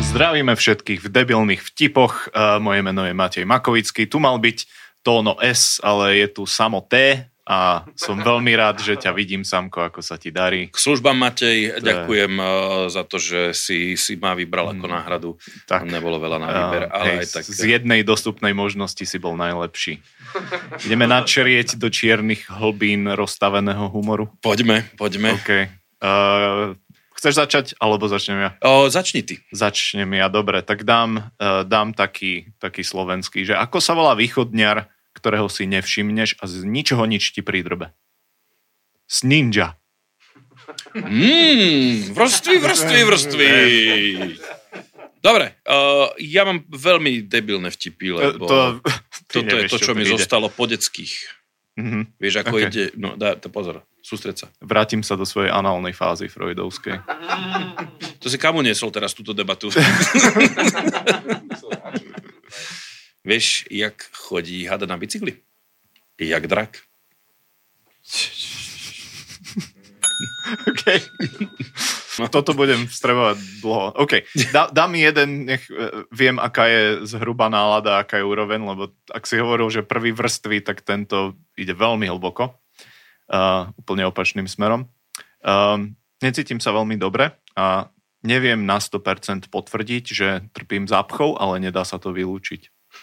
Zdravíme všetkých v debilných vtipoch. Moje meno je Matej Makovický. Tu mal byť tóno S, ale je tu samo T a som veľmi rád, že ťa vidím, Samko, ako sa ti darí. K službám, Matej, ďakujem za to, že si ma vybral ako náhradu. Tak. Nebolo veľa na výber, ale aj tak. Z jednej dostupnej možnosti si bol najlepší. Ideme načrieť do čiernych hlbín rozstaveného humoru? Poďme. OK. Chceš začať, alebo začnem ja? Začni ty. Začnem ja, dobre. Tak dám taký slovenský, že ako sa volá východňar, ktorého si nevšimneš a z ničoho nič ti pridrbe? Sninja. Vrstvy. Dobre, ja mám veľmi debilné vtipy, lebo toto je to, čo mi zostalo po detských. Mm-hmm. Vieš, ako ide... No, pozor, sústreď sa. Vrátim sa do svojej análnej fázy freudovskej. To si kamu niesol teraz túto debatu? Vieš, jak chodí hada na bicykli? Jak drak. OK. Toto budem vstrebovať dlho. OK. Dám mi jeden, nech viem, aká je zhruba nálada, aká je úroveň, lebo ak si hovoril, že prvý vrstvý, tak tento ide veľmi hlboko. Úplne opačným smerom. Necítim sa veľmi dobre a neviem na 100% potvrdiť, že trpím zápchou, ale nedá sa to vylúčiť.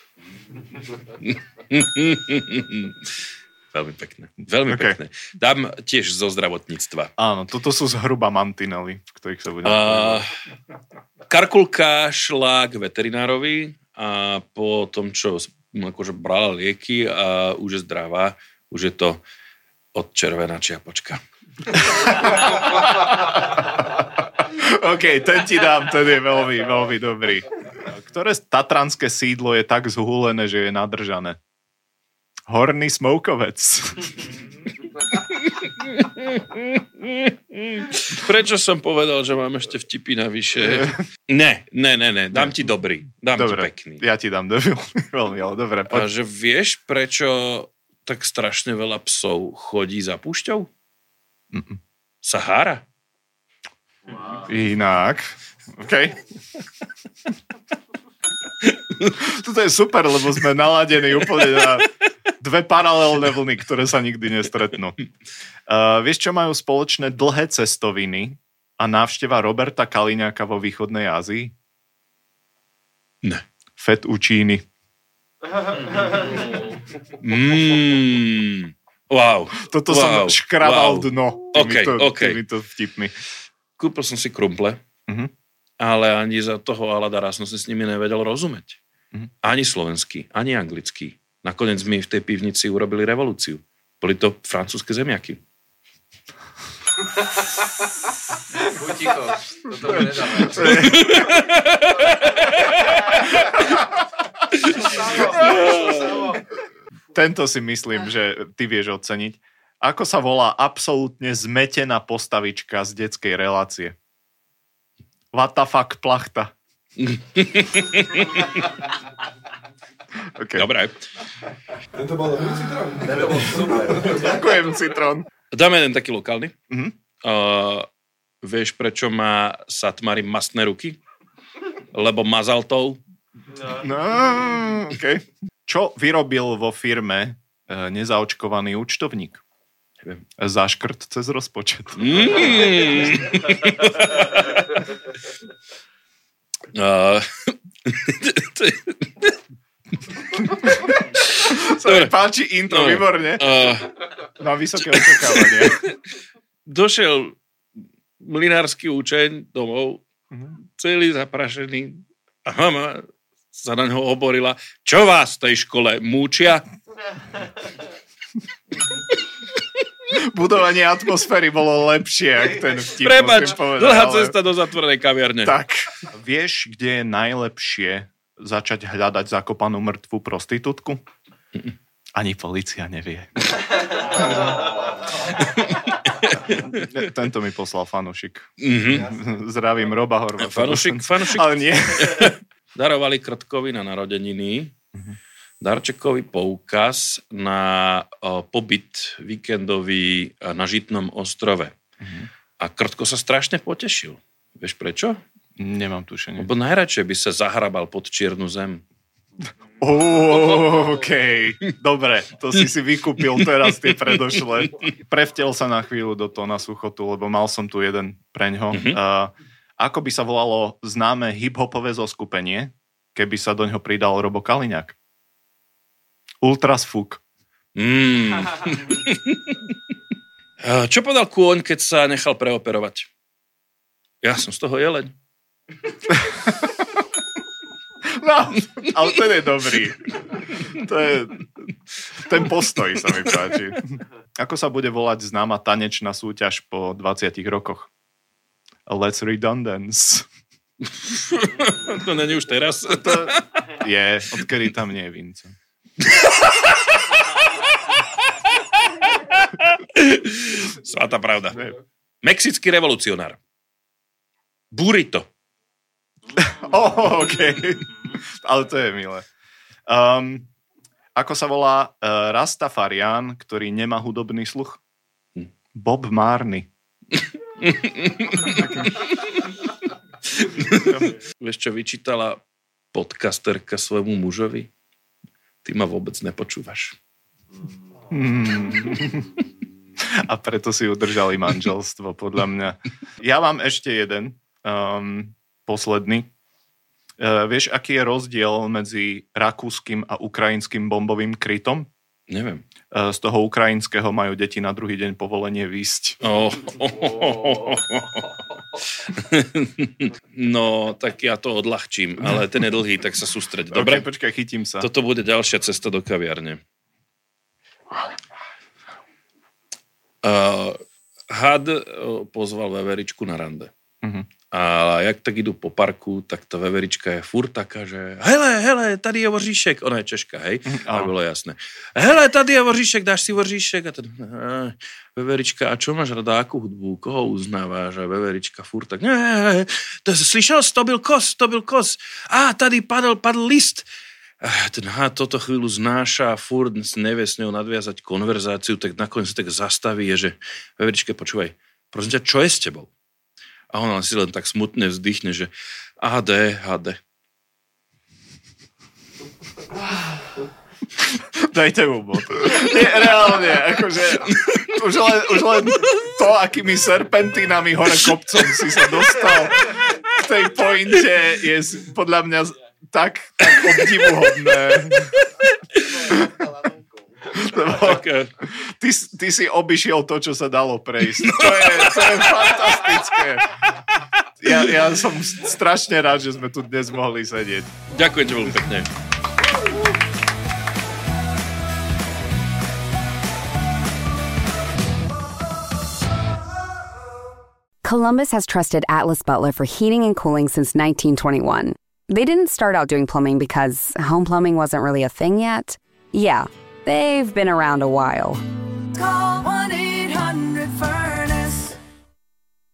Veľmi pekné. Dám tiež zo zdravotníctva. Áno, toto sú zhruba mantinely, v ktorých sa budem... Karkulka šla k veterinárovi a po tom, čo akože brala lieky a už je zdravá, už je to odčervená čiapočka. OK, ten ti dám, ten je veľmi, veľmi dobrý. Ktoré tatranské sídlo je tak zhúlené, že je nadržané? Horný Smoukovec. Prečo som povedal, že mám ešte vtipy navyše? Ne. Dám ti dobrý. Dám ti pekný. Ja ti dám veľmi, ale dobre. A že vieš, prečo tak strašne veľa psov chodí za púšťou? Sahara. Inak. OK. Toto je super, lebo sme naladení úplne na dve paralelné vlny, ktoré sa nikdy nestretnú. Vieš, čo majú spoločné dlhé cestoviny a návšteva Roberta Kaliňáka vo východnej Ázii? Ne. Fettuccini. Wow. Toto som škrabal dno týmito vtipmi. Kúpil som si krumple, ale ani za toho Aladara som si s nimi nevedel rozumieť. Ani slovenský, ani anglický. Nakoniec mi v tej pivnici urobili revolúciu. Boli to francúzske zemiaky. Buď ticho. Toto mi nedáme. Tento si myslím, že ty vieš oceniť. Ako sa volá absolútne zmetená postavička z detskej relácie? What the fuck plachta. Okay. Dobre. Tento bol dobrý citrón. Tento bol super. Ďakujem, citrón. Dáme jeden taký lokálny. Vieš, prečo má Satmari mastné ruky? Lebo mazal tou. No, OK. Čo vyrobil vo firme nezaočkovaný účtovník? Záškrt cez rozpočet. Sa mi páči intro, výborne. Na vysoké očakávanie. Došiel mlynársky učeň domov, celý zaprašený a mama sa na ňo oborila. Čo vás v tej škole múčia? Budovanie atmosféry bolo lepšie, ak ten vtip. Prepáč, dlhá cesta do zatvorenej kaviarne. Tak. Vieš, kde je najlepšie začať hľadať zakopanú mŕtvú prostitútku? Ani polícia nevie. Tento mi poslal fanušik. Zdravím Roba Horváta. Fanušik? Ale nie. Darovali Krtkovi na narodeniny darčekový poukaz na pobyt víkendový na Žitnom ostrove. A Krtko sa strašne potešil. Vieš prečo? Nemám tušenie. Lebo najradšej by sa zahrabal pod čiernu zem. OK. Dobre, to si vykúpil teraz tie predošle. Prevtel sa na chvíľu do toho na suchotu, lebo mal som tu jeden preňho. Ako by sa volalo známe hip-hopové zoskupenie, keby sa do ňoho pridal Robo Kaliňák? Ultrasfuk. Čo povedal kôň, keď sa nechal preoperovať? Ja som z toho jeleň. No, ale ten je dobrý. Ten postoj sa mi páči. Ako sa bude volať známa tanečná súťaž po 20 rokoch? Let's Redundance. To není už teraz. Je, odkedy tam nie je Vinco. Svatá pravda. Mexický revolucionár. Burrito. OK. Ale to je milé. Ako sa volá Rastafarián, ktorý nemá hudobný sluch? Bob Marley. Vieš, čo vyčítala podcasterka svojmu mužovi? Ty ma vôbec nepočúvaš. A preto si udržali manželstvo, podľa mňa. Ja mám ešte jeden, posledný. Vieš, aký je rozdiel medzi rakúskym a ukrajinským bombovým krytom? Neviem. Z toho ukrajinského majú deti na druhý deň povolenie výsť. No, tak ja to odľahčím, ale ten je dlhý, tak sa sústreď. Dobre? Okay, počkaj, chytím sa. Toto bude ďalšia cesta do kaviarne. Had pozval veveričku na rande. A jak tak idú po parku, tak tá veverička je furt taká, že hele, tady je voříšek. Ona je Češka, hej? A bylo jasné. Hele, tady je voříšek, dáš si voříšek? A ten, veverička, a čo máš rada, akú hudbu? Koho uznáváš? A veverička furt tak, slyšel jsi, to byl kos. A tady padl list. Ten toto chvíľu znáša a furt nevie s ňou nadviazať konverzáciu, tak nakoniec sa tak zastaví, že veveričke, počúvaj, prosím ťa, čo je s tebou? A ona si len tak smutne vzdychne, že HD. Dajte mu bod. Nie, reálne, akože už len to, akými serpentínami hore kopcom si sa dostal k tej pointe, je podľa mňa tak obdivuhodné. Ty si obišiel to, čo sa dalo prejsť. To je fantastické. Ja som strašne rád, že sme tu dnes mohli sedieť. Ďakujem ti veľmi pekne. Columbus has trusted Atlas Butler for heating and cooling since 1921. They didn't start out doing plumbing because home plumbing wasn't really a thing yet. Yeah, they've been around a while. Call